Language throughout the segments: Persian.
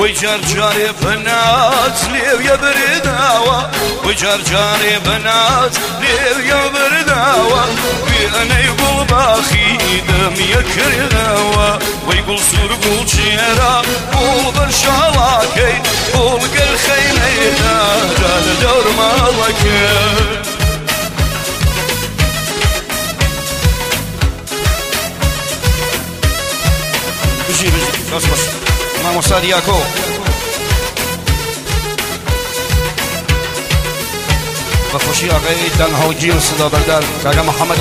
ويجار جاري بنات ليو يا برداوة ويجار جاري بنات ليو يا برداوة وأنا يقول باخي دم يكرداوة ويقول سور قول شيرا قول برشالاكي قول قل خيمينا جال دور مالكي بجي بس ما مصادياكو بخوشي آقای دنهاجی و صدا بردار کاغا محمدی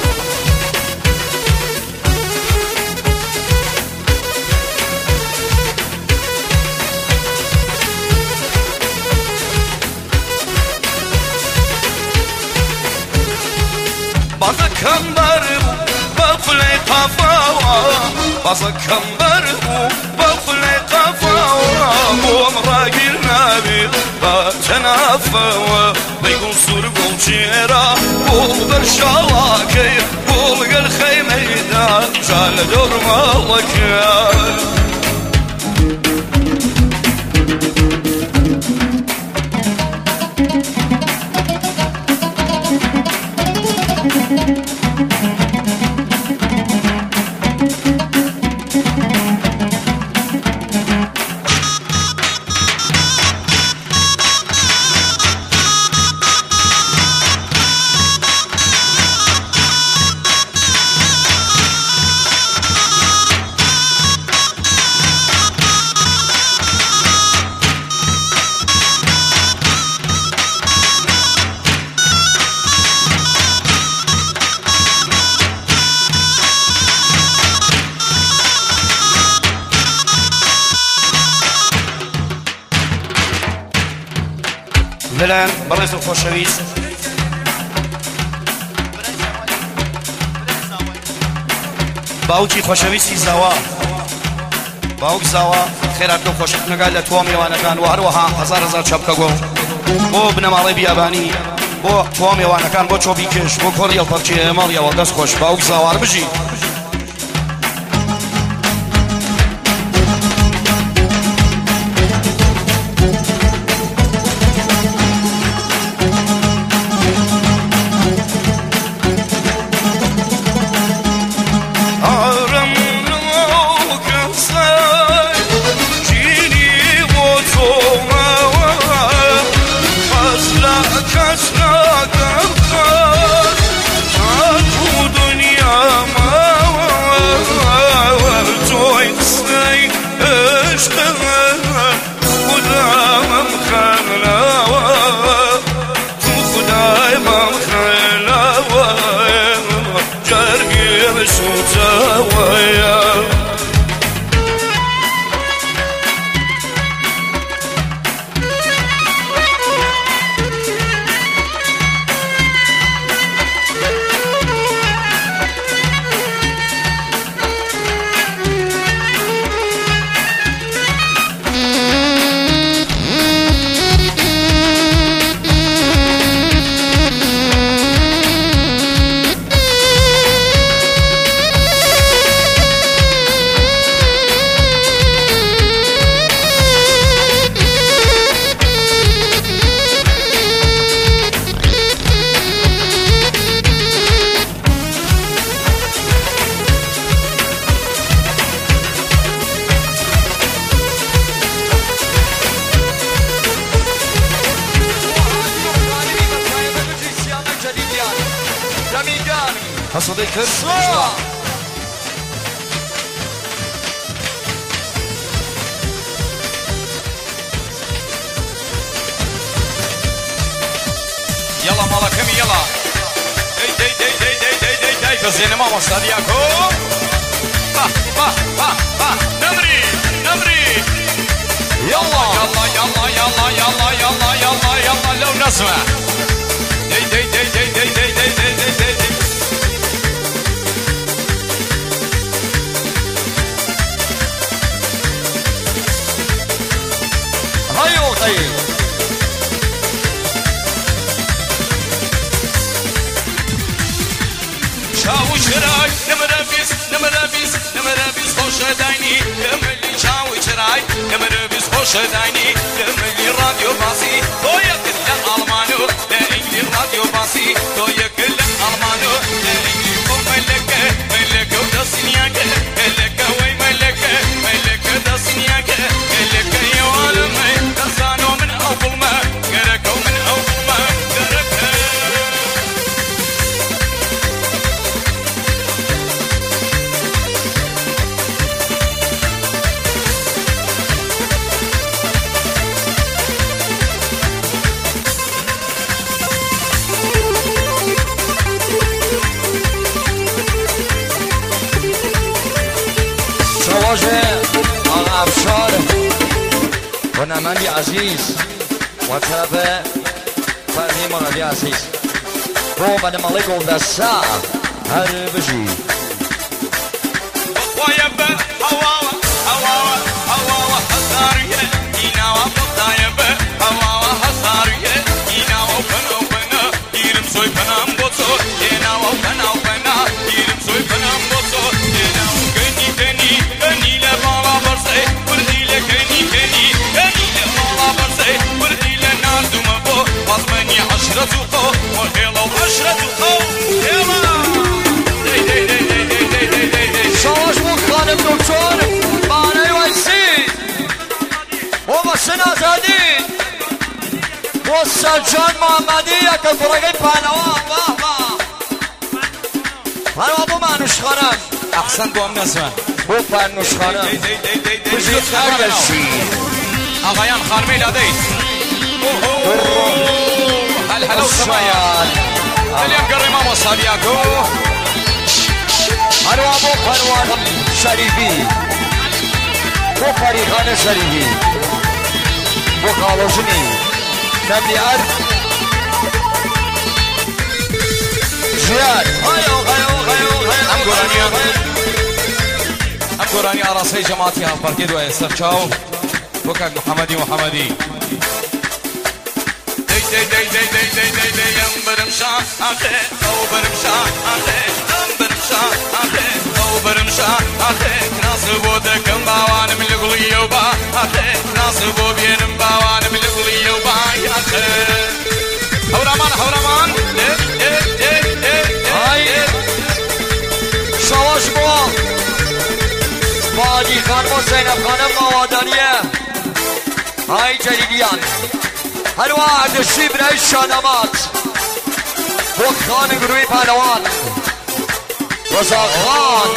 bazı kambar bafle kafawa bazı kambar bafle kafawa umra girnabi بتنافوا بيقول صور قول جيرا قول برشالاكي قول قل خيميدا جال دور مالكي لەلایەن بەڕێز و خۆشەویست باوکی خۆشەویستی زاوا باوک زاوا خێرات و خۆشەویستەکان لە تۆ میوانەکان و هەروەها هەزار چەپکەگۆ بۆ بنەماڵەی بیابانی بۆ تۆ میوانەکان بۆ چۆبی کش بۆ کۆڕی هەڵپەرچی ماڵیەوە دەست خۆش باوک زاوار بژی حصدي كر يلا مالكم يلا دي بزين ماما صديقكم نمري يلا لو نسمع دي هايو طيب شاو شراي نمرابيس خوش دايني كملي شاو شراي نمرابيس شدايني لملي راديو باسي تويا كل ألمانو لإنجلي راديو باسي تويا كل ألمانو لإنجلي ملكة ملكة ودسنياك ملكة وي ملكة ملكة دسنياك ملكة يا عالمي تزانو من أول ما قركو من أول ما قركو واجه آقا افشار و نمندی عزیز و طرف فرمی مرادی عزیز با بد مالک و دسته هر بجی ويب هواوا هواوا هواوا حزارية يناوا بطايب هواوا حزارية يناوا بنا بنا يرم سوي بنا مبوتو يناوا بنا بنا يرم سوي بنا مبوتو يناوا كني كني كني لبالا برسي وردي لكني كني كني لبالا برسي وردي لناردو مبو وضمني عشرة قو وهيلا وعشرة قو يلا شاش بود خانم دکتر بانه ویسی و بسن آزادی و سجان محمدی یک فرقی پهلوان پهلوان بو منوش خانم احسن دوام نسمه بو فرنوش خانم بجی خبر بشی آقایان خانمی لادید هل و سمایا اليوم قرر ماما صابياكو پهلوان بو پهلوان شریفی بو فریخان شریفی بو کالوشنی نملیت جیاد ام قراني عراسي جماعتي هم فرقيد ويسترشاو بوكاك محمدي دي ام برمشا اخي او برمشا اخي ام برمشا اخي او برمشا اخي ناصبو دكم باوان من القليو با اخي ناصبو بينم باوان من القليو با اخي هورمان شواش بوا بادی خانم و زینب خانم موادانیه های جلیلیان هلوا اردشی برای شادمات و خان گروهی پهلوان رضا خان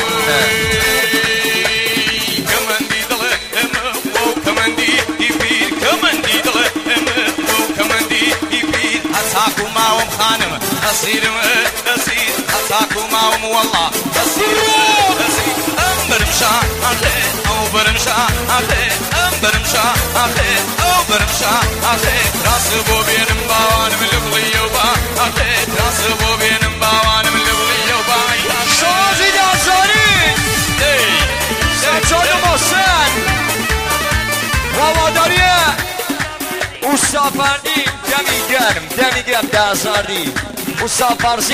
کمندی دل و کمندی بیر کمندی دل و کمندی بیر اتاکو ماوم خانم اسیرم اسیر اتاکو ماوم والله اسیر برمشا اخي او برمشا اخي ام برمشا اخي او برمشا اخي راسبو بينم باوان من البليو با اخي راسبو بينم باوان من البليو با شازی دازاری سجاد محسن وواداریه اوستا فردین دمی گرم دازاری اوستا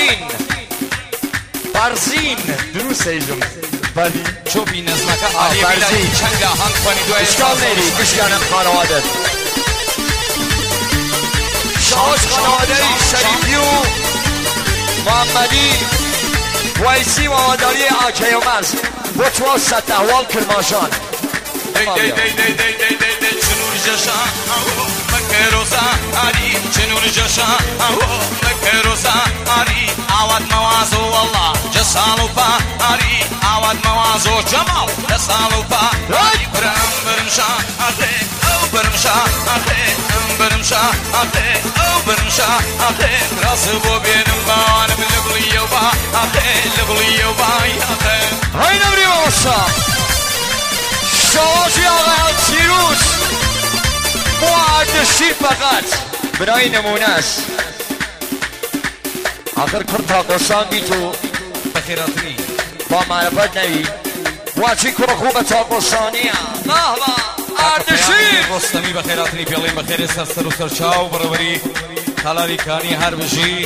فرزین درست ایجم بلی چوبی نزمکه عالی بیلایی چنگ هنگ کنی دوی اشکال نیدی بشکنم خانواده شاش خانواده شریفی و محمدی ویسی و واداری آکه و مرز بطوا ست احوال کرماشان چنور جشا مکروزا آری چنور جشا مکروزا آری عواد موازو والله جسالو با آری عواد موازو جمال جسالو با برم برمشا آخه او برمشا آخه ام برمشا آخه او برمشا آخه راسبو بینم باوان من لبلیو با آخه لبلیو با آخه های نبری بابسا شواجی آقای سیروس معدشی فقط برای نمونه است آخر کرتا قصان بی تو بخیراتنی با معرفت نبی واچی کرا خوب تا قصانی اردشی رستمی بخیراتنی پیالیم بخیر سرسر و سرچاو برابری خلالی کانی هر بجی